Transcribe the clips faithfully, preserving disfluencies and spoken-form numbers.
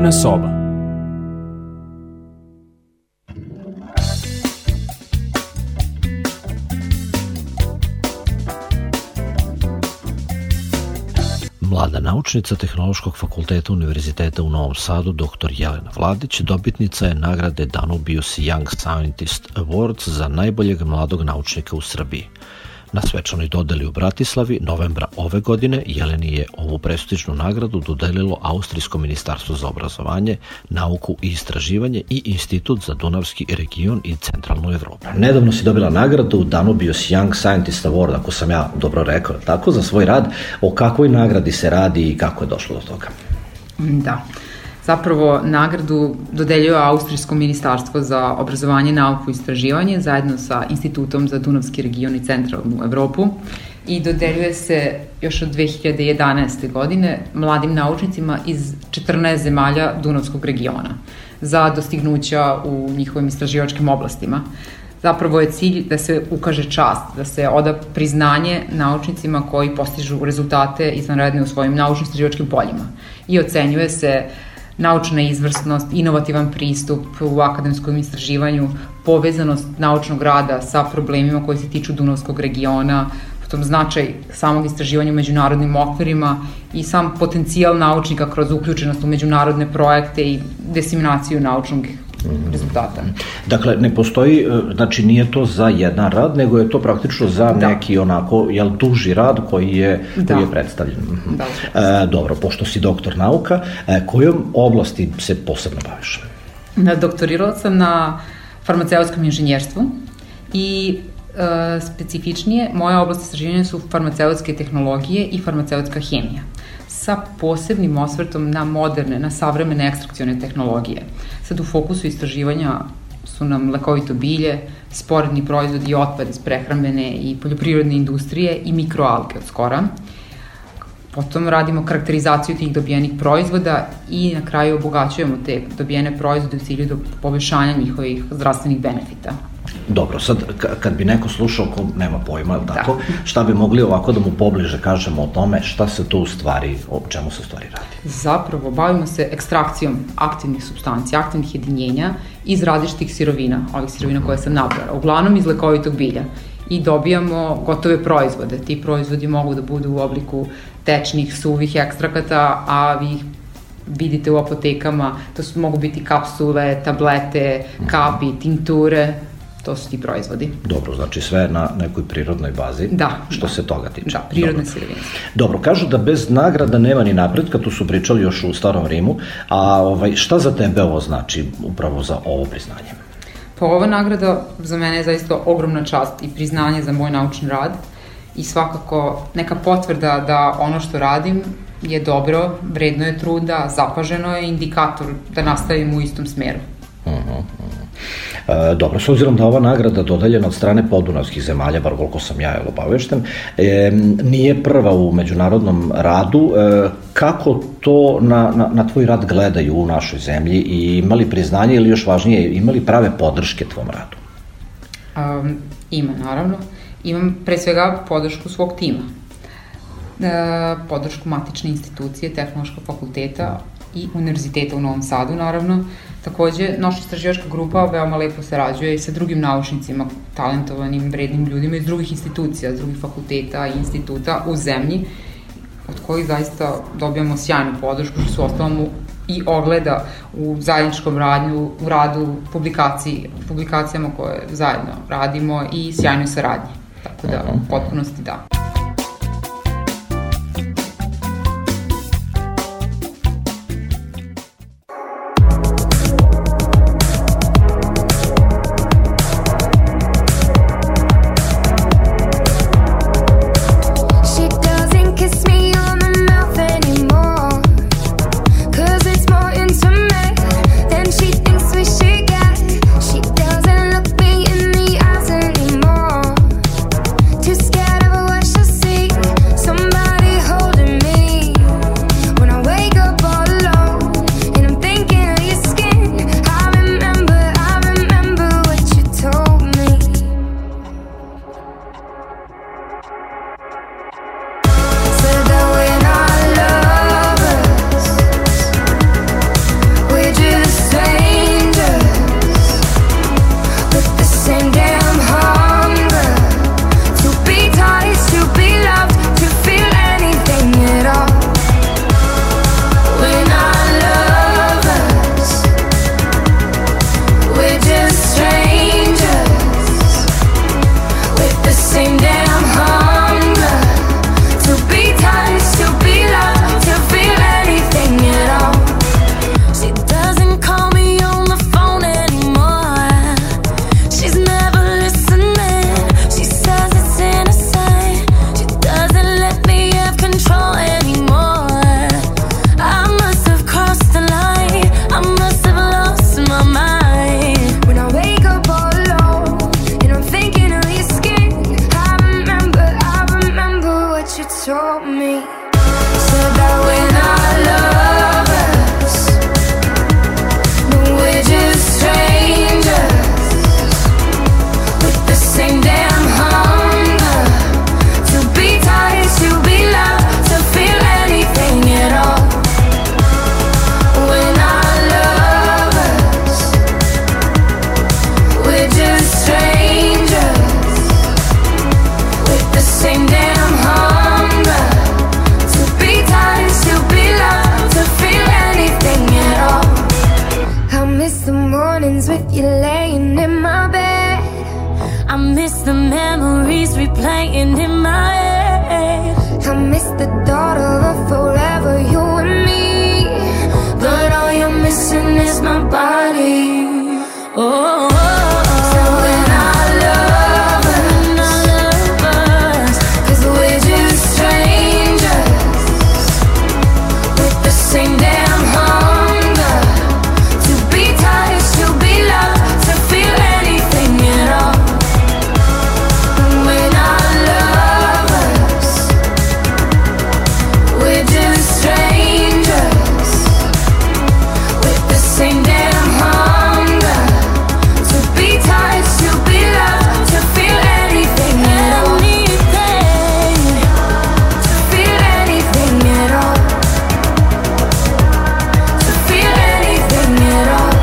Književna soba. Mlada naučnica Tehnološkog fakulteta Univerziteta u Novom Sadu, doktor Jelena Vladić, dobitnica je nagrade Danubius Young Scientist Awards za najboljeg mladog naučnika u Srbiji. Na svečanoj dodeli u Bratislavi novembra ove godine Jeleni je ovu prestižnu nagradu dodelilo Austrijsko ministarstvo za obrazovanje, nauku i istraživanje i Institut za Dunavski region i centralnu Evropu. Nedavno si dobila nagradu Danubius Young Scientist Award, ako sam ja dobro rekao, tako, za svoj rad. O kakvoj nagradi se radi i kako je došlo do toga? Da. Zapravo, nagradu dodeljuje Austrijsko ministarstvo za obrazovanje, nauku i istraživanje zajedno sa Institutom za Dunavski region i centralnu Evropu i dodeljuje se još od dve hiljade jedanaeste. godine mladim naučnicima iz četrnaest zemalja Dunavskog regiona za dostignuća u njihovim istraživačkim oblastima. Zapravo je cilj da se ukaže čast, da se oda priznanje naučnicima koji postižu rezultate izvanredne u svojim naučno-istraživačkim poljima i ocenjuje se naučna izvrsnost, inovativan pristup u akademskom istraživanju, povezanost naučnog rada sa problemima koji se tiču Dunavskog regiona, potom značaj samog istraživanja u međunarodnim okvirima i sam potencijal naučnika kroz uključenost u međunarodne projekte i diseminaciju naučnog rezultata. Dakle, ne postoji, znači nije to za jedan rad, nego je to praktično za da. neki onako, jel, duži rad koji je, da. koji je predstavljen. Da, e, dobro, pošto si doktor nauka, e, kojom oblasti se posebno baviš? Da, doktorirala sam na farmaceutskom inženjerstvu i e, specifičnije, moje oblasti istraživanja su farmaceutske tehnologije i farmaceutska hemija, sa posebnim osvrtom na moderne, na savremene ekstrakcione tehnologije. Sad u fokusu istraživanja su nam lekovito bilje, sporedni proizvodi i otpad iz prehrambene i poljoprivredne industrije i mikroalge od skora. Potom radimo karakterizaciju tih dobijenih proizvoda i na kraju obogaćujemo te dobijene proizvode u cilju do poboljšanja njihovih zdravstvenih benefita. Dobro, sad kad bi neko slušao ko nema pojma, tako, da. šta bi mogli ovako da mu pobliže kažemo o tome šta se tu u stvari, o čemu se u stvari radi? Zapravo, bavimo se ekstrakcijom aktivnih supstancija, aktivnih jedinjenja iz različitih sirovina, ovih sirovina koje sam nabrala, uglavnom iz lekovitog bilja, i dobijamo gotove proizvode. Ti proizvodi mogu da budu u obliku tečnih, suvih ekstrakata, a vi ih vidite u apotekama, to su, mogu biti kapsule, tablete, kapi, tinkture, to su ti proizvodi. Dobro, znači sve na nekoj prirodnoj bazi, da, što da. se toga tiče. Da, prirodne sirovine. Dobro, kažu da bez nagrada nema ni napretka, tu su pričali još u Starom Rimu, a ovaj, šta za tebe ovo znači upravo za ovo priznanje? Pa ova nagrada za mene je zaista ogromna čast i priznanje za moj naučni rad i svakako neka potvrda da ono što radim je dobro, vredno je truda, zapaženo je, indikator da nastavim u istom smeru. Uh-huh, uh-huh. E, dobro, s obzirom da ova nagrada dodeljena od strane podunavskih zemalja, bar koliko sam ja obavešten, e, nije prva u međunarodnom radu, e, kako to na, na, na tvoj rad gledaju u našoj zemlji i imali priznanje ili još važnije, imali prave podrške tvom radu? Um, ima, naravno. Imam pre svega podršku svog tima. E, podršku matične institucije, Tehnološkog fakulteta i Univerziteta u Novom Sadu, naravno. Takođe, naša istraživačka grupa veoma lepo sarađuje i sa drugim naučnicima, talentovanim, vrednim ljudima iz drugih institucija, iz drugih fakulteta i instituta u zemlji, od kojih zaista dobijamo sjajnu podršku, što su ostalom i ogleda u zajedničkom radnju, u radu, publikaciji, publikacijama koje zajedno radimo i sjajnoj saradnji. Tako da, u potpunosti da. Scared of a dreams with you laying in my bed. I miss the memories replaying in my head. I miss the thought of a forever, you and me. But all you're missing is my body. Oh, oh, oh. So when I love us, 'cause we're just strangers with the same damn hunger to be touched, to be loved, to feel anything at all. And when I love us, we're just strangers with the same damn hunger to be touched, to be loved, to feel anything at all. Anything, to feel anything at all. To feel anything at all.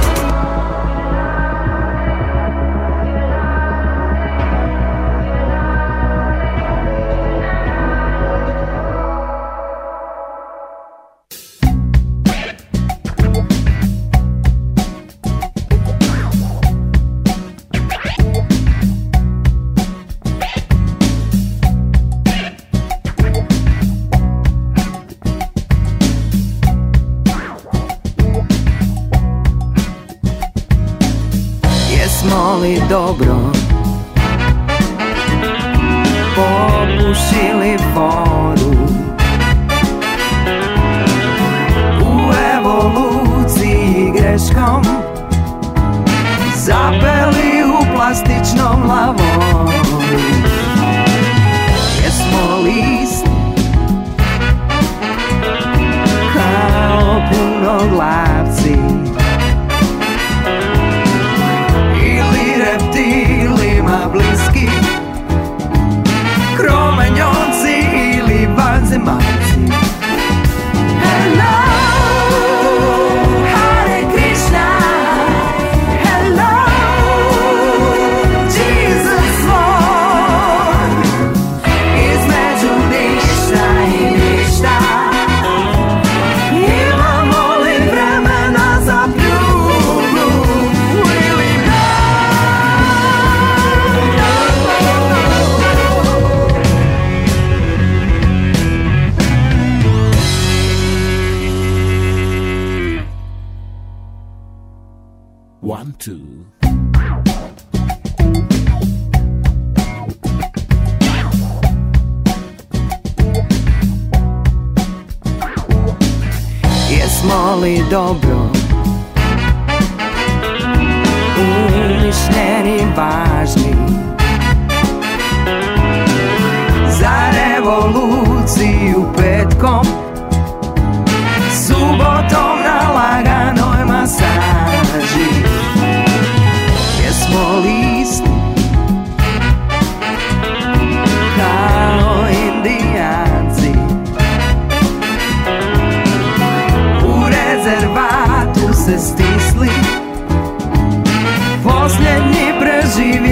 Jesmo li dobro popušili foru u evoluciji greškom, zapeli u plastičnom lavoru? Jesmo li isti kao punoglavci ili reptilima bliski, kromanjonci ili vanzemaljci? Hello, Hare Krishna. Hello, Jesus Lord. Između ništa i ništa imamo li vremena za pljugu ili ne? One, two. Jesmo li dobro umišljeni, važni za revoluciju petkom, subotom na laganoj masaži? Jesmo li isti kao Indijanci u rezervatu se stisli, posljednji preživi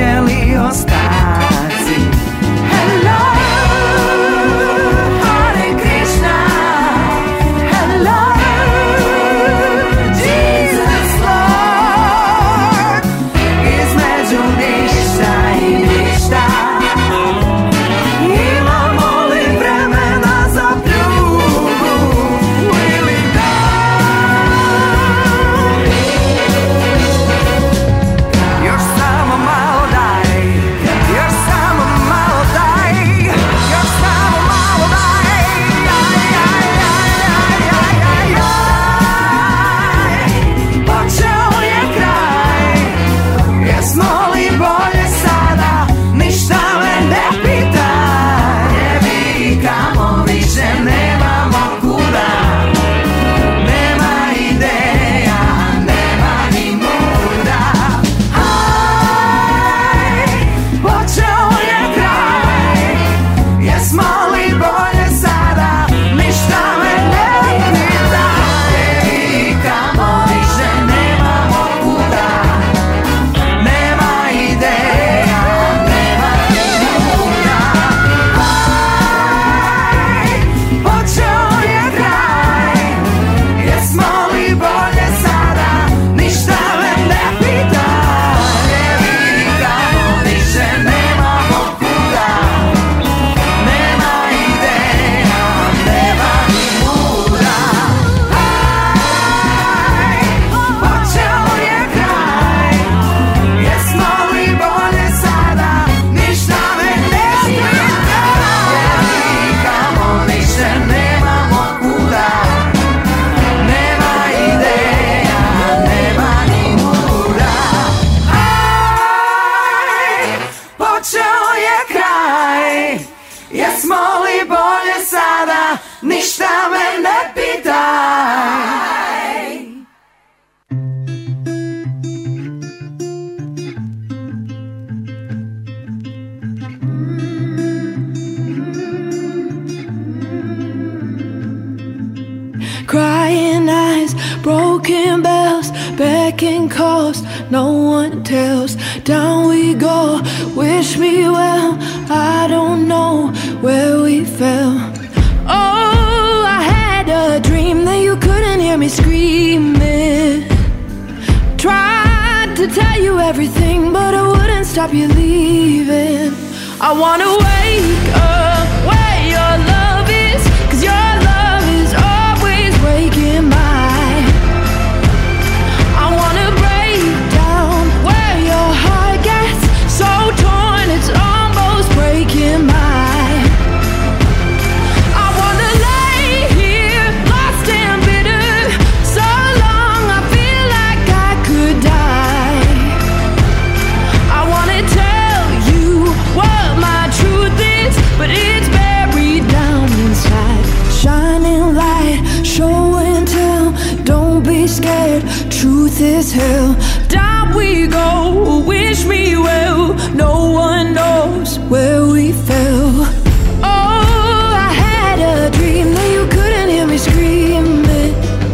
second calls, no one tells. Down we go, wish me well. I don't know where we fell. Oh, I had a dream that you couldn't hear me screaming. Tried to tell you everything, but I wouldn't stop you leaving. I wanna wake up where your love is, 'cause your love is always breaking mine. I wanna break down where your heart gets so torn it's almost breaking mine. I wanna lay here lost and bitter so long I feel like I could die. I wanna tell you what my truth is, but it's buried down inside. Shining light, show and tell, don't be scared, truth is hell. Down we go, wish me well, no one knows where we fell. Oh, I had a dream that you couldn't hear me screaming.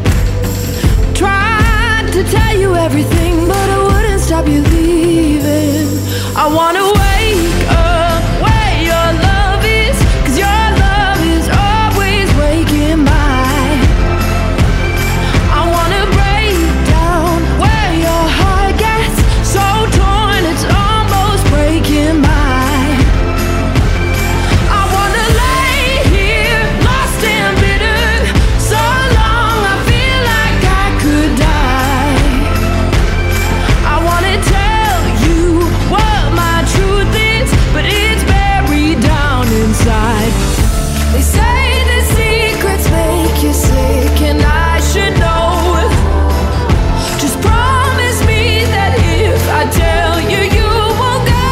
Tried to tell you everything, but I wouldn't stop you leaving. I wanna wake up where your love is, 'cause your love is always breaking mine. I wanna break down where your heart gets so torn it's almost breaking mine. I wanna lay here lost and bitter so long I feel like I could die. I wanna tell you what my truth is, but it's buried down inside. They say the secrets make you sick, and I should know. Just promise me that if I tell you, you won't go.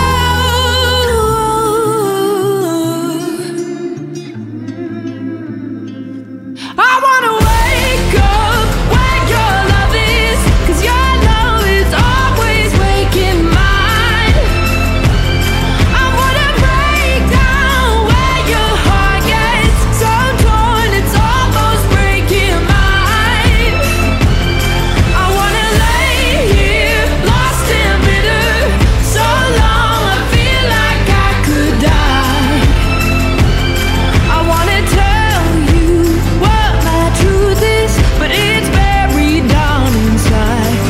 I wanna wake up where your love is, 'cause your love is always breaking mine. I wanna break down where your heart gets so torn it's almost breaking mine. I wanna lay here lost and bitter so long I feel like I could die. I wanna tell you what my truth is, but it's buried down inside.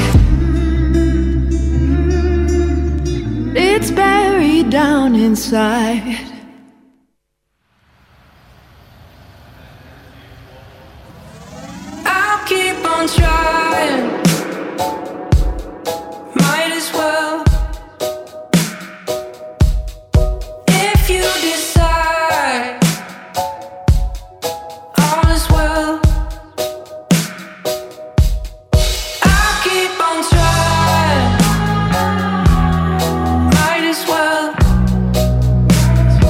It's buried down inside. I'll keep on trying. Might as well. If you decide, all is well. I'll keep on trying. Might as well.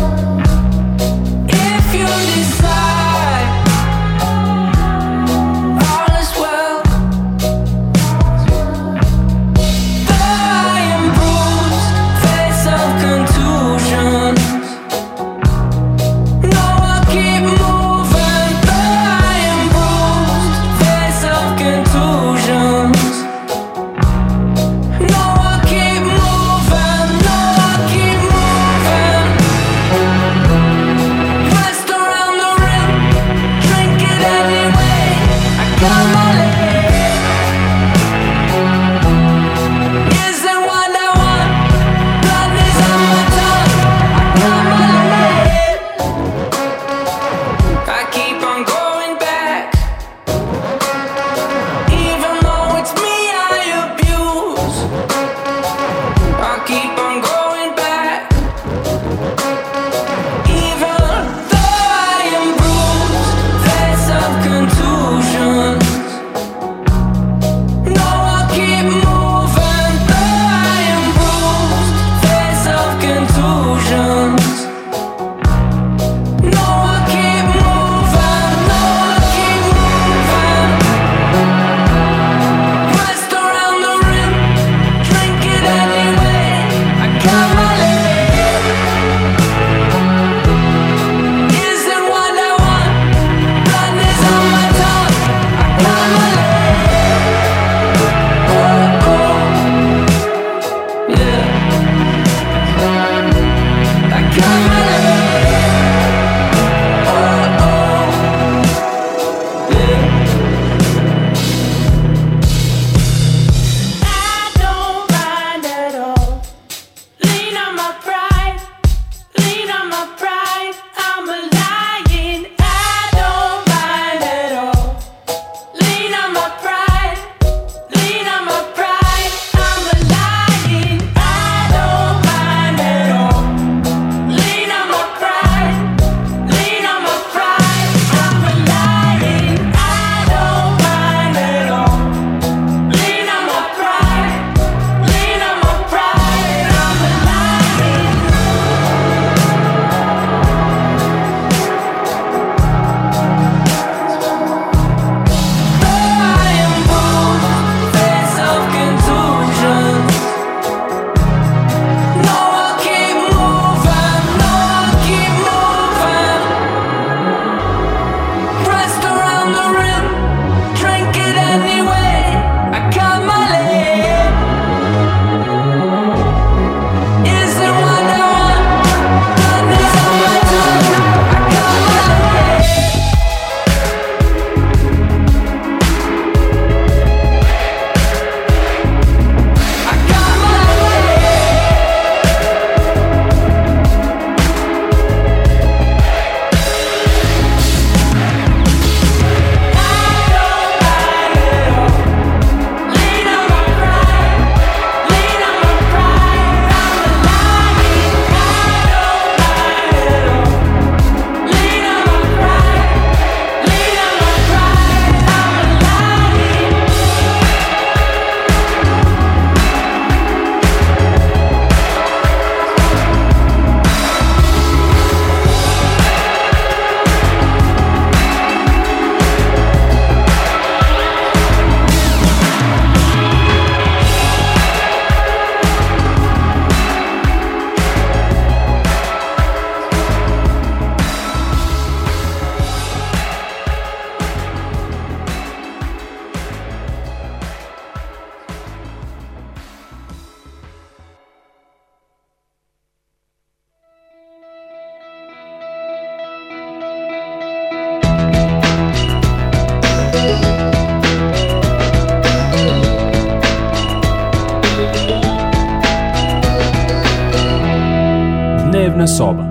Dnevna soba.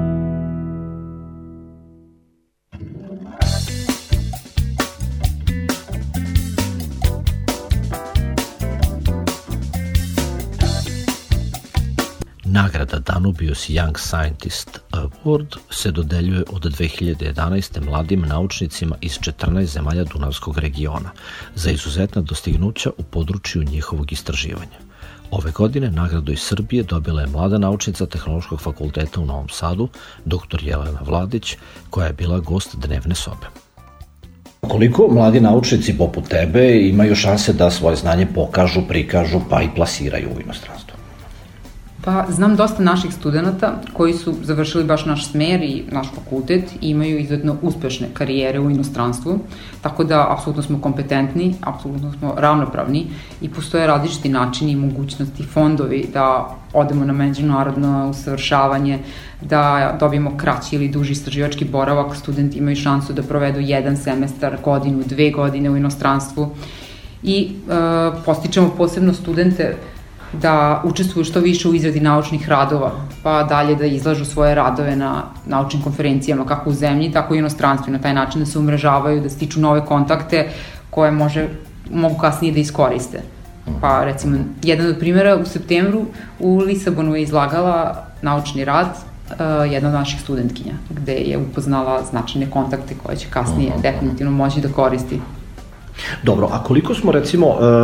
Nagrada Danubius Young Scientist Award se dodeljuje od dve hiljade jedanaeste. mladim naučnicima iz četrnaest zemalja Dunavskog regiona za izuzetna dostignuća u području njihovog istraživanja. Ove godine nagradu iz Srbije dobila je mlada naučnica Tehnološkog fakulteta u Novom Sadu, doktor Jelena Vladić, koja je bila gost Dnevne sobe. Koliko mladi naučnici poput tebe imaju šanse da svoje znanje pokažu, prikažu pa i plasiraju u inostranstvu? Pa, znam dosta naših studenta koji su završili baš naš smer i naš fakultet i imaju izuzetno uspešne karijere u inostranstvu, tako da apsolutno smo kompetentni, apsolutno smo ravnopravni i postoje različiti načini i mogućnosti, fondovi da odemo na međunarodno usavršavanje, da dobijemo kraći ili duži istraživački boravak. Studenti imaju šansu da provedu jedan semestar, godinu, dve godine u inostranstvu i e, postičemo posebno studente da učestvuju što više u izradi naučnih radova, pa dalje da izlažu svoje radove na naučnim konferencijama, kako u zemlji, tako i u inostranstvu, na taj način da se umrežavaju, da stiču nove kontakte koje može, mogu kasnije da iskoriste. Pa recimo, jedan od primjera u septembru u Lisabonu je izlagala naučni rad uh, jedna od naših studentkinja, gde je upoznala značajne kontakte koje će kasnije definitivno moći da koristi. Dobro, a koliko smo recimo,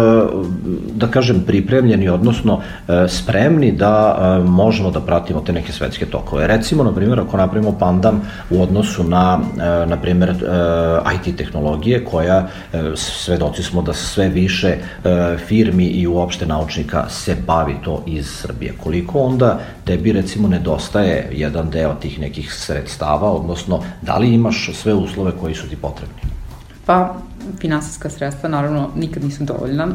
da kažem, pripremljeni, odnosno spremni da možemo da pratimo te neke svetske tokove? Recimo, na primjer, ako napravimo pandan u odnosu na, na primjer, I T tehnologije, koja, svedoci smo da sve više firmi i uopšte naučnika se bavi to iz Srbije. Koliko onda tebi, recimo, nedostaje jedan deo tih nekih sredstava, odnosno da li imaš sve uslove koji su ti potrebni? Pa, finansijska sredstva naravno nikad nisu dovoljna.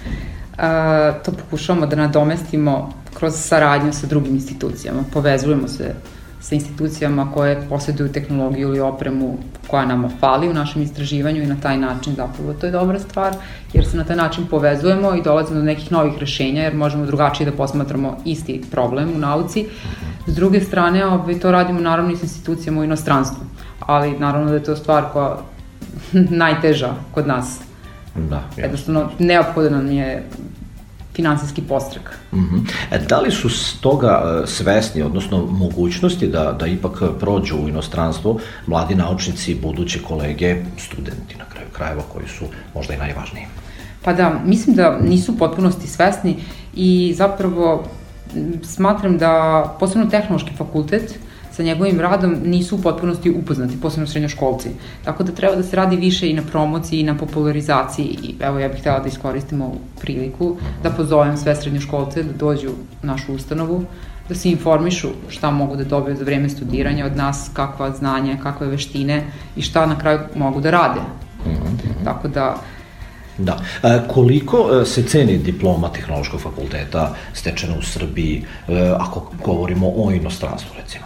E, to pokušavamo da nadomestimo kroz saradnju sa drugim institucijama. Povezujemo se sa institucijama koje posjeduju tehnologiju ili opremu koja nama fali u našem istraživanju i na taj način zapravo to je dobra stvar, jer se na taj način povezujemo i dolazimo do nekih novih rešenja, jer možemo drugačije da posmatramo isti problem u nauci. S druge strane, to radimo naravno i sa institucijama u inostranstvu, ali naravno da je to stvar koja najteža kod nas. Da, jednostavno, neophodan nam je finansijski podstrek. Mm-hmm. E, da li su toga svesni, odnosno mogućnosti da, da ipak prođu u inostranstvo mladi naučnici, buduće kolege, studenti na kraju krajeva koji su možda i najvažniji? Pa da, mislim da nisu u potpunosti svesni i zapravo smatram da posebno tehnološki fakultet sa njegovim radom nisu u potpunosti upoznati, posebno srednjoškolci. Tako da treba da se radi više i na promociji i na popularizaciji. I evo, ja bih htjela da iskoristimo ovu priliku da pozovem sve srednjoškolce da dođu u našu ustanovu, da se informišu šta mogu da dobiju za vreme studiranja od nas, kakva znanja, kakve veštine i šta na kraju mogu da rade. Mm-hmm. Tako da... Da. E, koliko se ceni diploma Tehnološkog fakulteta stečena u Srbiji, e, ako govorimo o inostranstvu, recimo?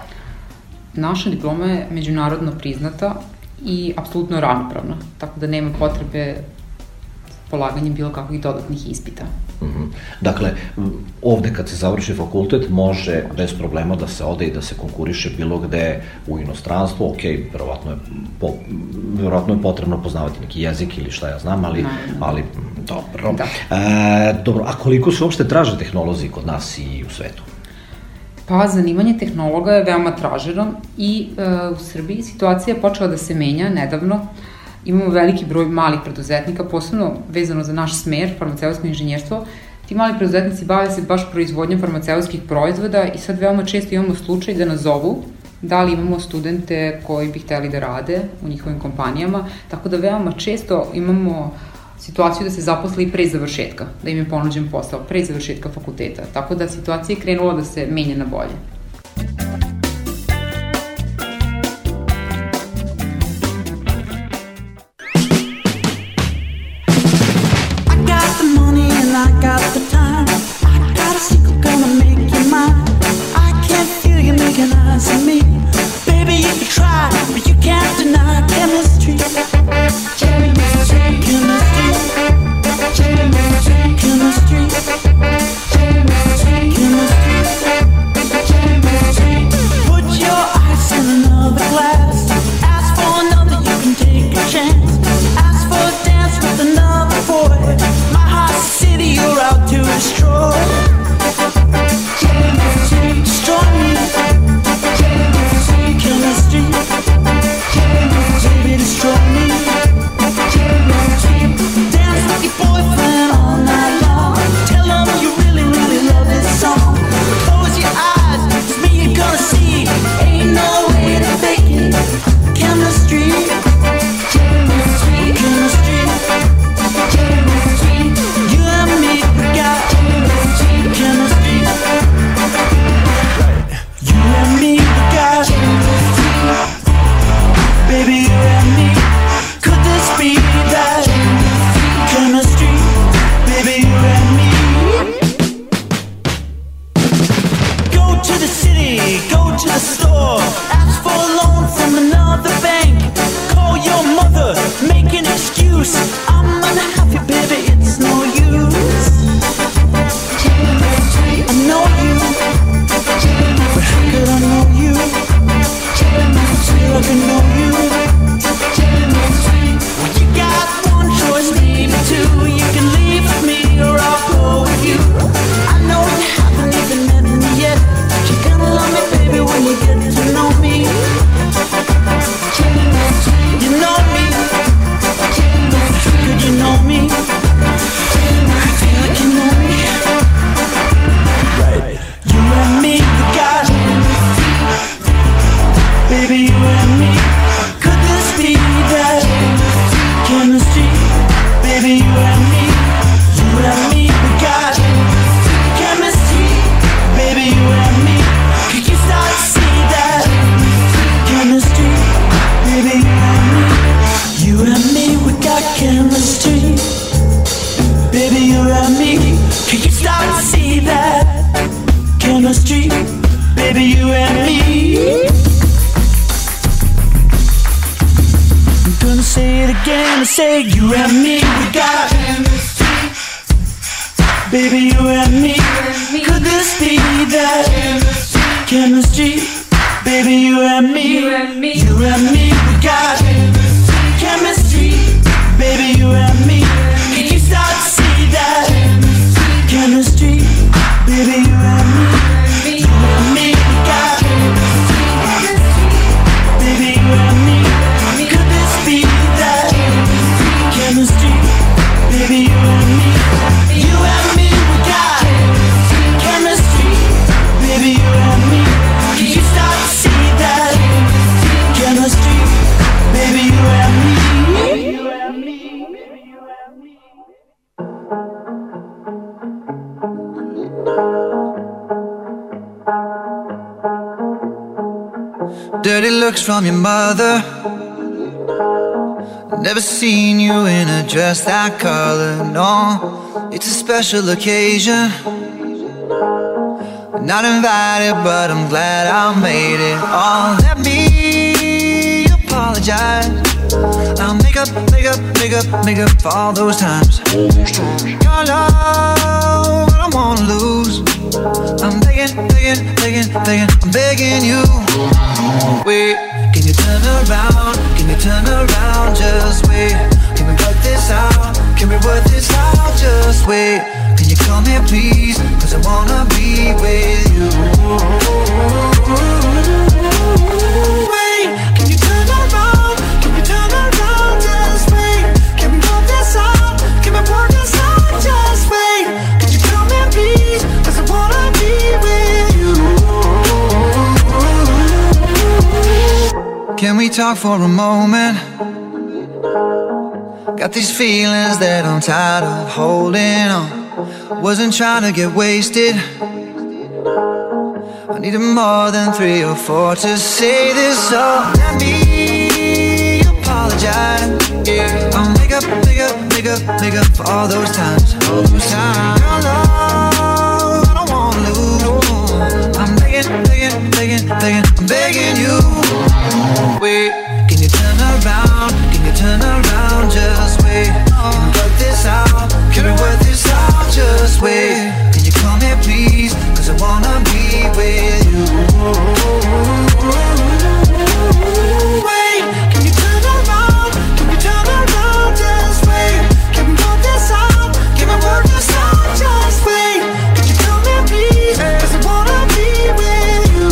Naša diploma je međunarodno priznata i apsolutno ravnopravna, tako da nema potrebe polaganje bilo kakvih dodatnih ispita. Mm-hmm. Dakle, ovde kad se završi fakultet može bez problema da se ode i da se konkuriše bilo gde u inostranstvu, ok, verovatno je, po, verovatno je potrebno poznavati neki jezik ili šta ja znam, ali, ali dobro. Da. E, dobro, a koliko se uopšte traže tehnolozi kod nas i u svetu? Pa, zanimanje tehnologa je veoma traženo i e, u Srbiji situacija je počela da se menja nedavno. Imamo veliki broj malih preduzetnika, posebno vezano za naš smer, farmaceutsko inženjerstvo. Ti mali preduzetnici bave se baš proizvodnjom farmaceutskih proizvoda i sad veoma često imamo slučaj da nas zovu da li imamo studente koji bi hteli da rade u njihovim kompanijama, tako da veoma često imamo situaciju da se zaposle i pre završetka, da im je ponuđen posao, pre završetka fakulteta. Tako da situacija je krenula da se menja na bolje. Chemistry, chemistry, chemistry, chemistry. chemistry, baby, you and me. I'm gonna say it again, I say you and me, we got chemistry, baby, you and me. Could this be that chemistry, baby, you and me, you and me, you and me, we got chemistry, baby, you and me. Can you start to see that chemistry, baby, you and me, you and me, we got baby, you and me. Could this be that chemistry, baby, you and me, you and me, we got chemistry, baby, you and me. Can you start to see that chemistry, baby, you and me, you and me, baby, you and me. Dirty looks from your mother. Never seen you in a dress that color, no. It's a special occasion. Not invited, but I'm glad I made it. Oh, let me apologize. I'll make up, make up, make up, make up for all those times. Your love, I don't wanna lose. I'm begging, begging, begging, begging, I'm begging you. Wait, can you turn around? Can you turn around? Just wait. Can we work this out? Can we work this out? Just wait. Can you come here, please? Cause I wanna be with you. Wait, can you turn around? Can you turn around? Just wait. Can we work this out? Can we work this out? Just wait. Can you come here, please? Cause I wanna be with you. Can we talk for a moment? Got these feelings that I'm tired of holding on. Wasn't trying to get wasted. I needed more than three or four to say this, so let me apologize. Yeah, I'll make up, make up, make up, make up for all those times, all those times. Your love, I don't wanna lose. I'm begging, begging, begging, begging, I'm begging you. Wait, can you turn around? Can you turn around? Just wait. Can we work this out? Can we work this out? Just wait. Can you come here, please? Cause I wanna be with you. Wait, can you turn around? Can you turn around? Just wait. Can we work this out? Can we work this out? Just wait. Can you come here, please? Cause I wanna be with you.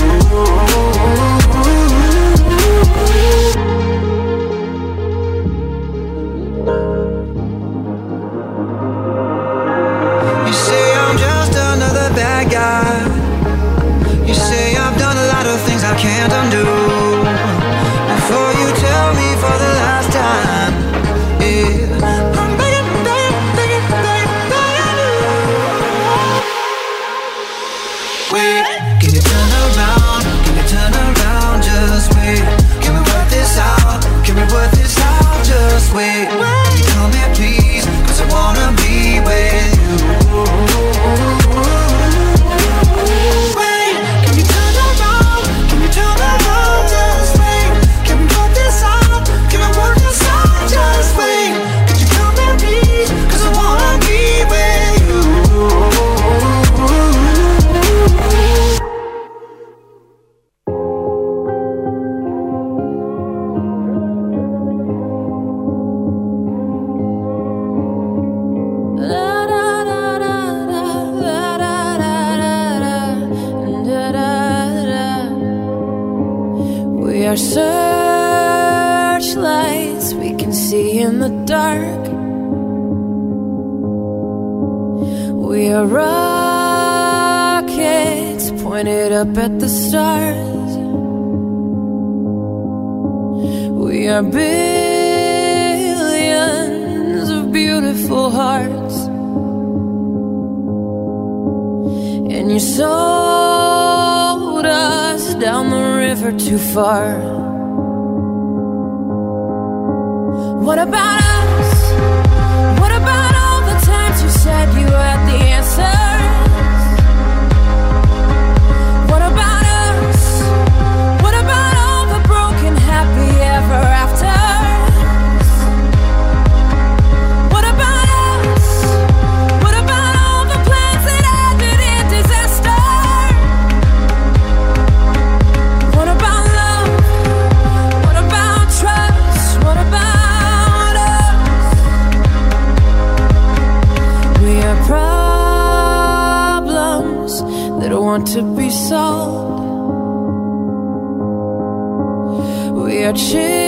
You say I'm just another bad guy. You say I've done a lot of things I can't undo. Before you tell me for the last time, yeah, I'm begging, begging, begging, begging, begging you. Wait, can you turn around? Can you turn around? Just wait. Can we work this out? Can we work this out? Just wait. Can you come here, please? Cause I wanna be with you. Wait, can you turn around? Can you turn around? Just wait. Can we work this out? Can we work this out? Just wait. Could you come here, please? Cause I wanna be with you. We are searchlights we can see in the dark. We are rockets pointed up at the stars. We are billions of beautiful hearts. And you sold us down the river too far. What about us? What about all the times you said you had the answers? want to be sold. We are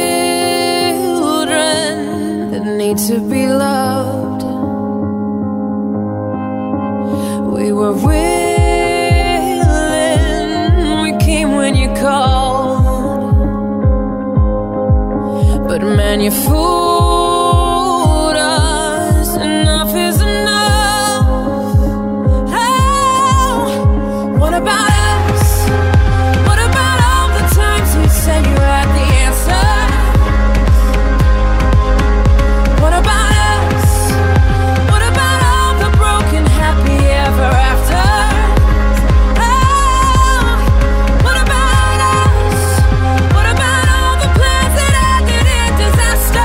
children that need to be loved. We were willing, we came when you called, but man, you fooled us. Enough is enough. Oh, what about us? What about all the times we said you had the answer? What about us? What about all the broken happy ever after? Oh, what about us? What about all the plans that ended in disaster?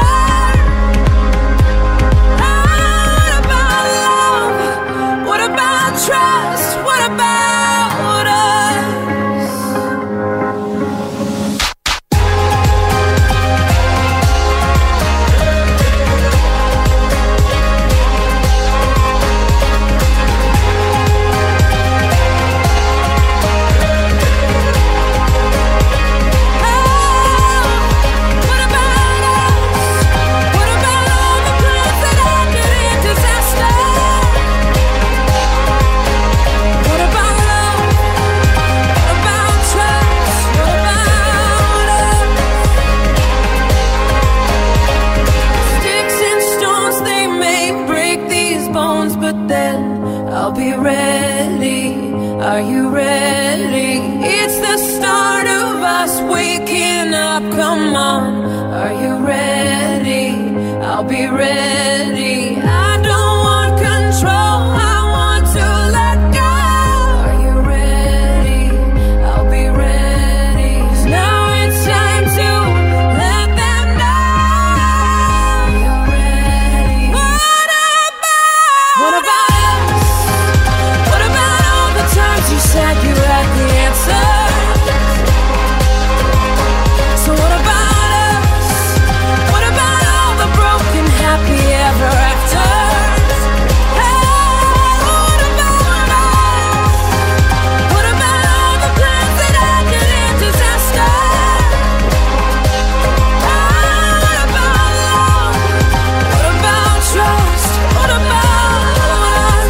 Oh, what about love? What about trust? What about us? What about us? What about all the plans that ended in disaster? What about love? What about trust? What about us? Sticks and stones, they may break these bones, but then I'll be ready. Are you ready? It's the start of us waking up. Come on, are you ready? I'll be ready. I don't want control, I want to let go. Are you ready? I'll be ready. 'Cause now it's time to let them know. You're ready. What about? What about us? What about all the times you said you had the answer? So what about us? What about all the broken happy ever after? Hey, what about us? What about all the plans that ended in disaster? Oh, what about love? What about trust? What about us?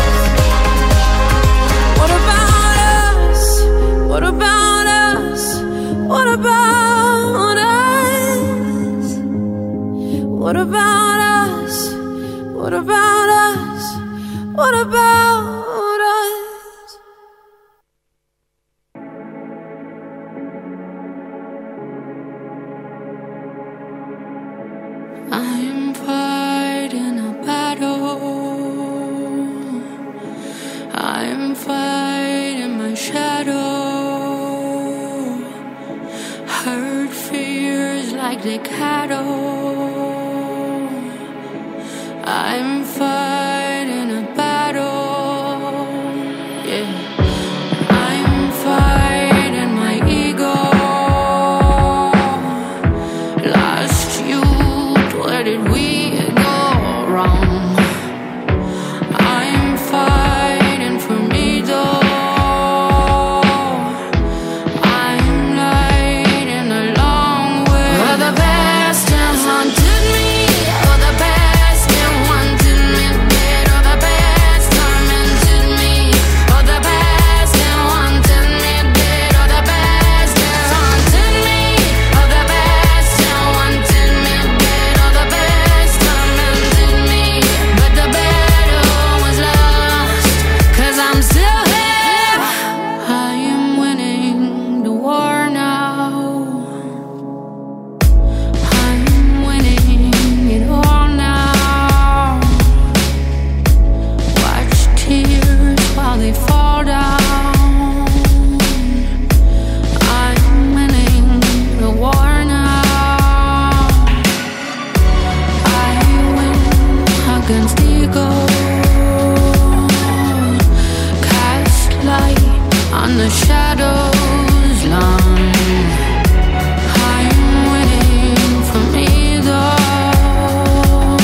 What about us? What about us? What about us? What about us? What about us? What about us? I'm fighting a battle. I'm fighting my shadow. Hurt fears like the cattle. I'm fighting a battle. Yeah. I'm fighting my ego. Last youth, where did we go wrong? I'm fighting for me though. I'm lighting a long way. For the best and haunted me. For the best and wanted me dead. For the best tormented me. For the best and wanted me dead. For the best and haunted me. For the best and wanted me dead. For the best tormented me. But the battle was lost, 'cause I'm still here. I am winning the war now. I'm winning it all now. Watch tears while they fall down. I'm winning the war now. I win against ego. Cast light on the shadows line. I'm winning for me though.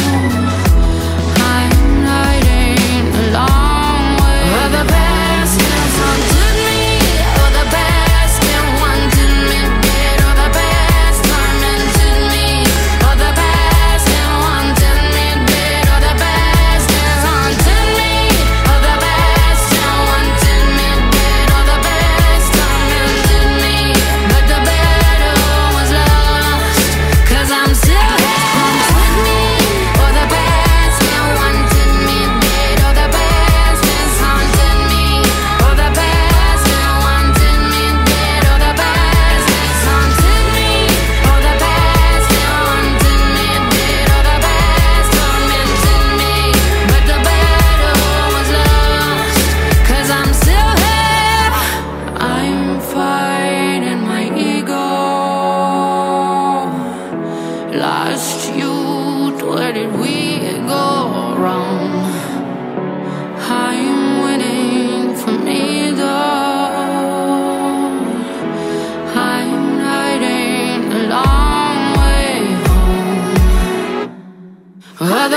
I'm lighting a long way. For the best and haunted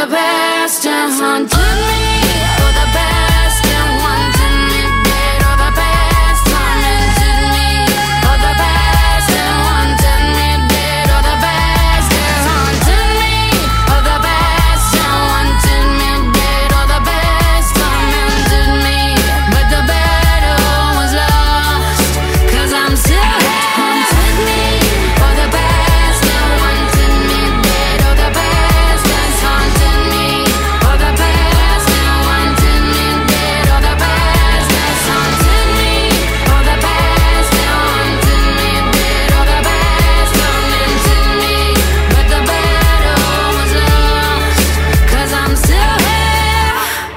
best and haunted me. You're the best and wanted me dead. You're the best, tormented me. You're the best and wanted me dead. You're the best and haunted me. You're the best and wanted me dead. You're the best, tormented me. But the battle was lost, 'cause I'm still here. Haunted me. You're the best and wanted me dead. You're the best and haunted me. You're the best and wanted me dead. You're the best and haunted me. You're the best and wanted me dead. You're the best, tormented me. But the battle was lost, 'cause I'm still here.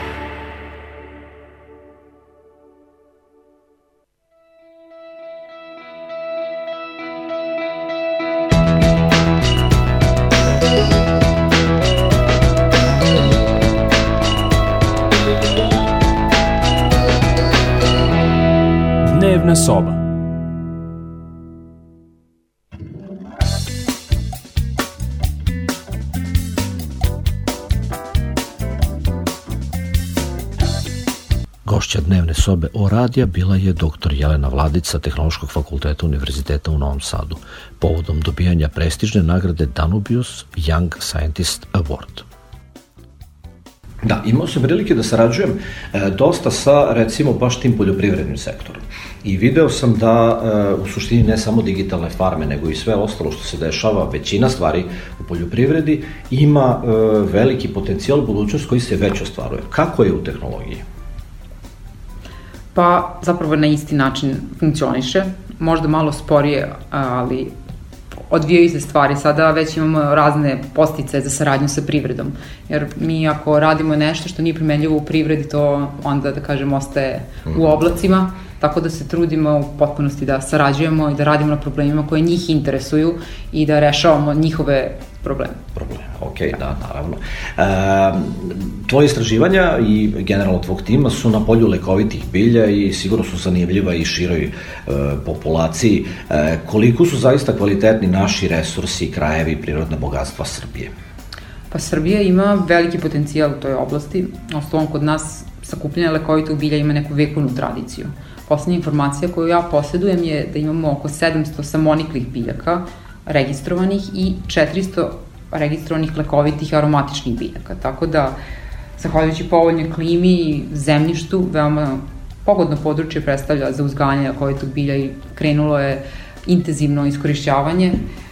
Dnevna soba. Gošća dnevne sobe O radija bila je doktor Jelena Vladić sa Tehnološkog fakulteta Univerziteta u Novom Sadu, povodom dobijanja prestižne nagrade Danubius Young Scientist Award. Da, imao sam prilike da sarađujem e, dosta sa, recimo, baš tim poljoprivrednim sektorom. I video sam da e, u suštini ne samo digitalne farme, nego i sve ostalo što se dešava, većina stvari u poljoprivredi, ima e, veliki potencijal, budućnost koji se već ostvaruje. Kako je u tehnologiji? Pa zapravo na isti način funkcioniše, možda malo sporije, ali odvijaju se stvari. Sada već imamo razne postice za saradnju sa privredom, jer mi ako radimo nešto što nije primenljivo u privredi, to onda, da kažem, ostaje u oblacima, tako da se trudimo u potpunosti da sarađujemo i da radimo na problemima koje njih interesuju i da rešavamo njihove probleme. Probleme, ok, da, naravno. E, tvoje istraživanja i generalno tvog tima su na polju lekovitih bilja i sigurno su zanimljiva i široj e, populaciji. E, koliko su zaista kvalitetni naši resursi, krajevi, prirodna bogatstva Srbije? Pa Srbija ima veliki potencijal u toj oblasti. Ostalom, kod nas sakupljanje lekovitog bilja ima neku vekovnu tradiciju. Poslednja informacija koju ja posjedujem je da imamo oko sedamsto samoniklih biljaka registrovanih i četiristo registrovanih lekovitih aromatičnih biljaka. Tako da, zahvaljujući povoljnoj klimi i zemljištu, veoma pogodno područje predstavlja za uzgajanje lekovitog bilja i krenulo je intenzivno iskorišćavanje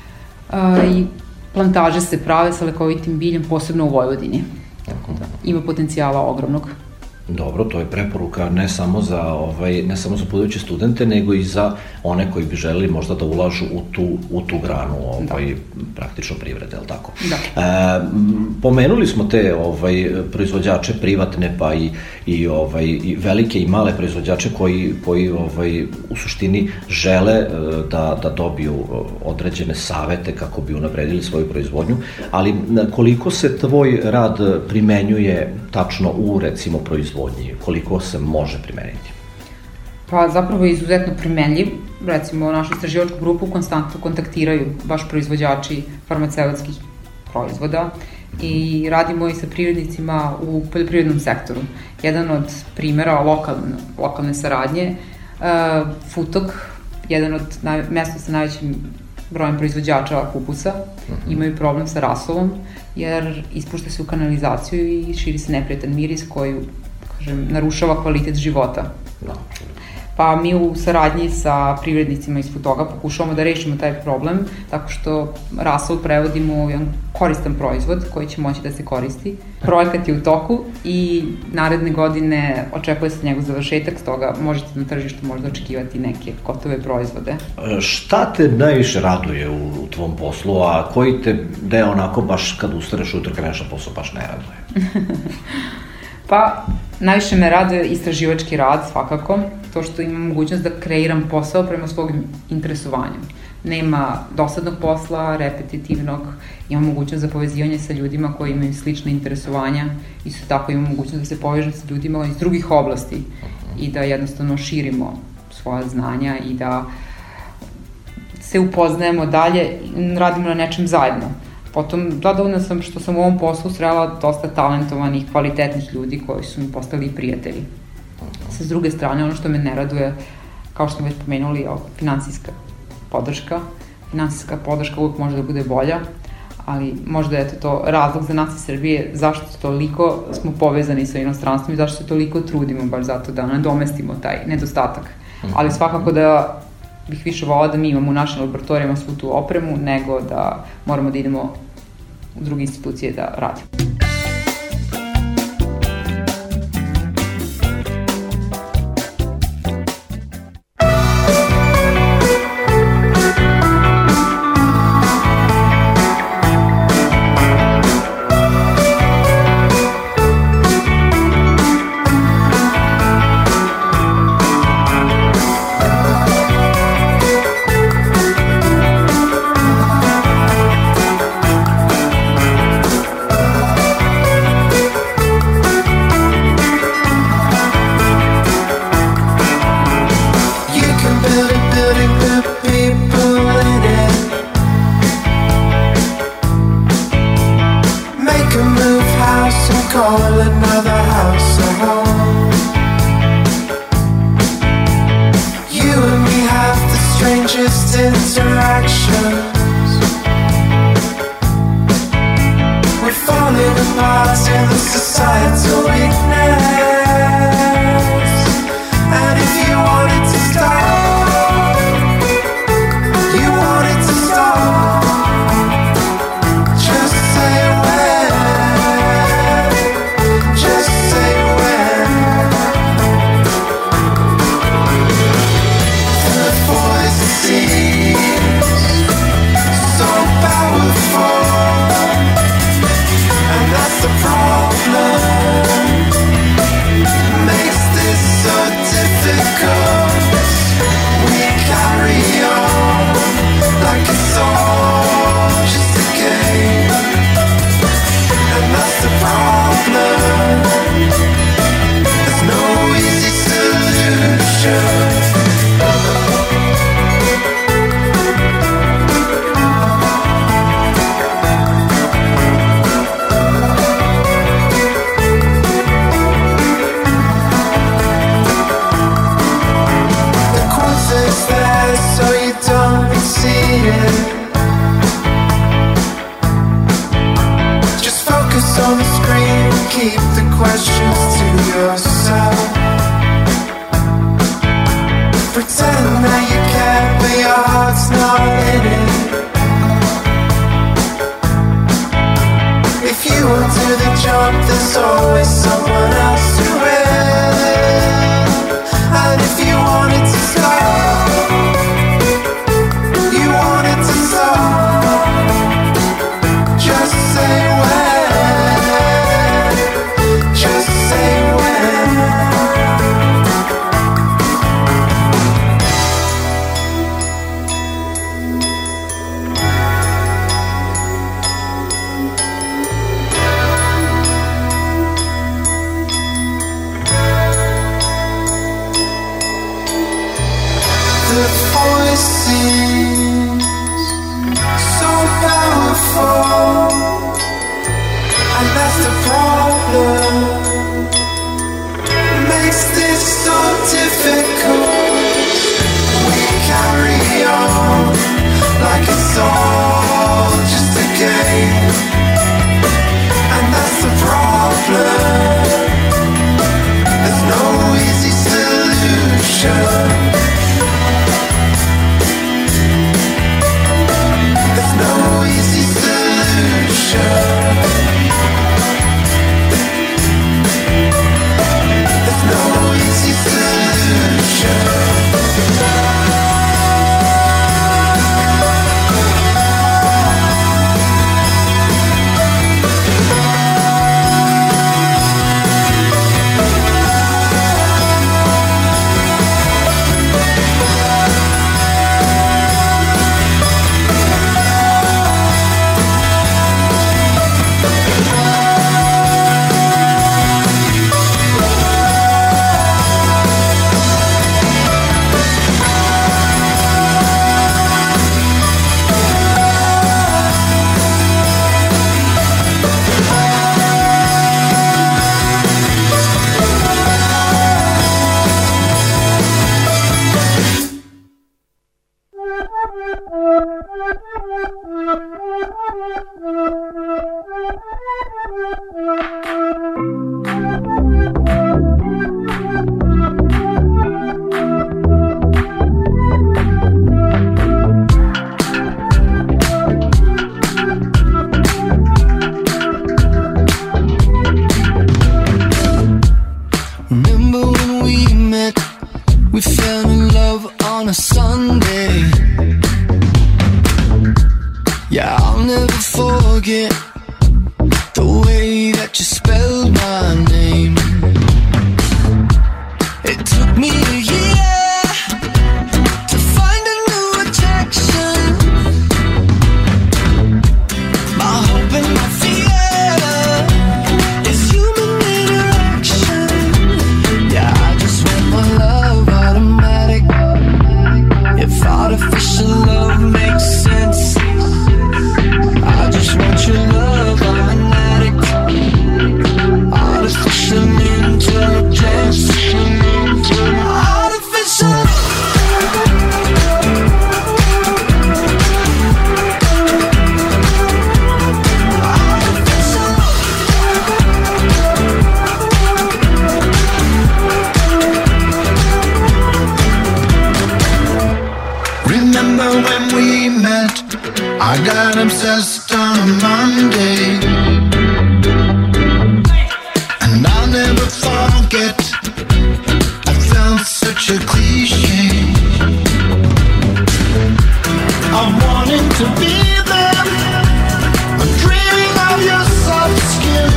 a, i plantaže se prave sa lekovitim biljem, posebno u Vojvodini. Tako da, ima potencijala ogromnog. Dobro, to je preporuka ne samo za ovaj ne samo za buduće studente, nego i za one koji bi želeli možda da ulažu u tu u tu granu ovaj da. praktično privrede, el tako. Da. E, pomenuli smo te ovaj proizvođače privatne, pa i i ovaj i velike i male proizvođače koji koji ovaj u suštini žele da da dobiju određene savete kako bi unapredili svoju proizvodnju, ali koliko se tvoj rad primenjuje tačno u, recimo, proizvodnji, koliko se može primeniti? Pa zapravo je izuzetno primenljiv. Recimo, našu istraživačku grupu konstantno kontaktiraju baš proizvođači farmaceutskih proizvoda i radimo i sa privrednicima u poljoprivrednom sektoru. Jedan od primjera lokalne, lokalne saradnje, uh, Futok, jedan od naj, mesta sa najvećim brojem proizvođača kupusa, uh-huh. imaju problem sa rasolom, jer ispušta se u kanalizaciju i širi se neprijatan miris koji, kažem, narušava kvalitet života. No. Pa mi u saradnji sa privrednicima iz Futoga pokušavamo da rešimo taj problem tako što rasol prevodimo u jedan koristan proizvod koji će moći da se koristi. Projekat je u toku i naredne godine očekuje se njegov završetak, stoga možete na tržištu možda očekivati neke gotove proizvode. Šta te najviše raduje u, u tvom poslu, a koji te deo onako baš kad ustaneš ujutro kad nešto posao baš ne raduje? Pa, najviše me raduje istraživački rad, svakako, to što imam mogućnost da kreiram posao prema svog interesovanju. Nema dosadnog posla, repetitivnog, imam mogućnost za povezivanje sa ljudima koji imaju slične interesovanja, isto tako imam mogućnost da se povežem sa ljudima iz drugih oblasti i da jednostavno širimo svoja znanja i da se upoznajemo dalje, radimo na nečem zajedno. Potom, zadovoljna sam što sam u ovom poslu srela dosta talentovanih, kvalitetnih ljudi koji su mi postali prijatelji. Sa druge strane, ono što me ne raduje, kao što smo već pomenuli, je finansijska podrška. Finansijska podrška uvijek može da bude bolja, ali možda je to razlog za nas iz Srbije zašto toliko smo povezani sa inostranstvom i zašto se toliko trudimo baš zato da nadomestimo taj nedostatak. Ali svakako da bih više volala da mi imamo u našim laboratorijama svu tu opremu nego da moramo da idemo u druge institucije da radimo. We fell in love on a Sunday. Yeah, I'll never forget the way that you spelled my name. It took me a year to find a new attraction. My hope and my fear is human interaction. Yeah, I just want my love automatic. If artificial love makes sense, I just want your love, I'm an addict. Artificial intelligence. Artificial. Remember when we met? I got obsessed on a Monday, and I'll never forget. I felt such a cliche. I'm wanting to be there. I'm dreaming of your soft skin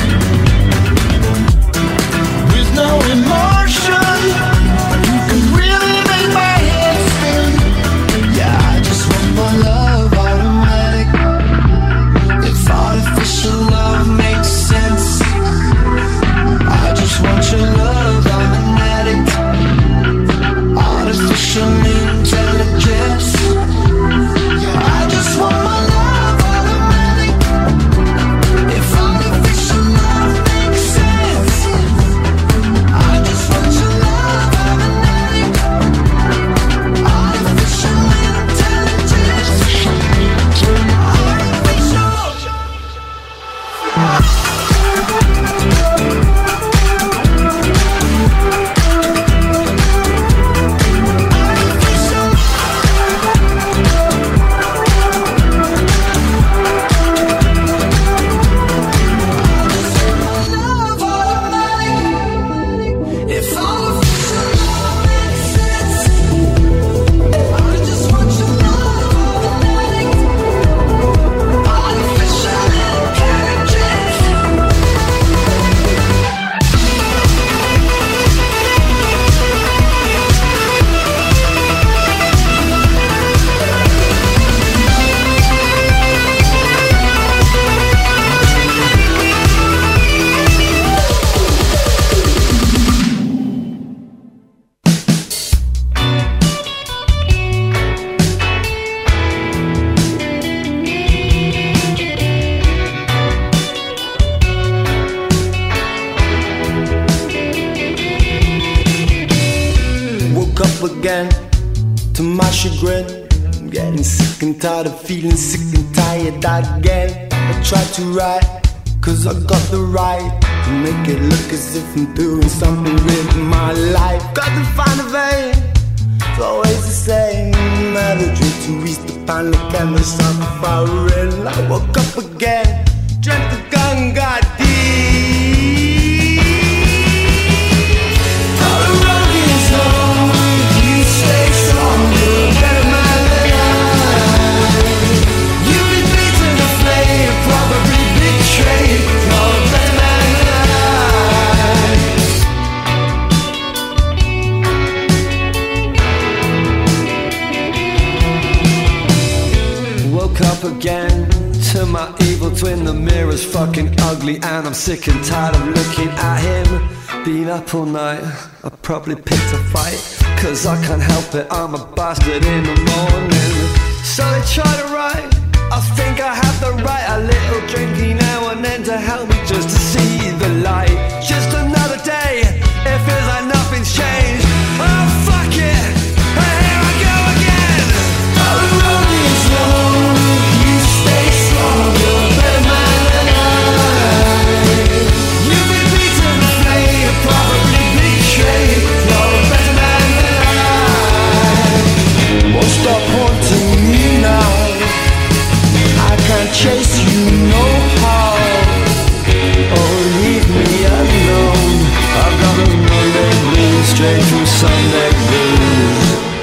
with no emotion. You can really make my head spin. Yeah, I just want my love automatic. If artificial love makes sense, I just want your love, I'm an addict. Artificial intelligence. Yeah, I just want my love automatic. If artificial love makes sense, I just want your love, I'm an addict. Artificial intelligence. Love automatic. If artificial love makes sense, I just want your love automatic. Artificial intelligence. Woke up again to my chagrin. I'm getting sick and tired of feeling sick and tired again. I tried to write, cause I got the right to make it look as if I'm doing something with my life. Got to find a vein, it's always the same melody to reach the final camera shot firing. I woke up again, drank the gun, got deep. All the road is long, you stay strong, you're a better man than I. You've been beaten, afraid, probably betrayed. You're a better man than I. Woke up again to my evil twin. The mirror's fucking ugly and I'm sick and tired of looking at him. Been up all night, I probably picked a fight, cause I can't help it, I'm a bastard in the morning. So I try to write, I think I have the right. A little drinky now and then to help me just to see the light. Just another day, it feels like nothing's changed. Oh fuck it, here I go again. Oh, the road is long, you stay strong, you're a better man than I. You've been beaten, afraid, probably betrayed. You're a better man than I. Won't stop haunting me now. I can't chase you no how. redneck blues.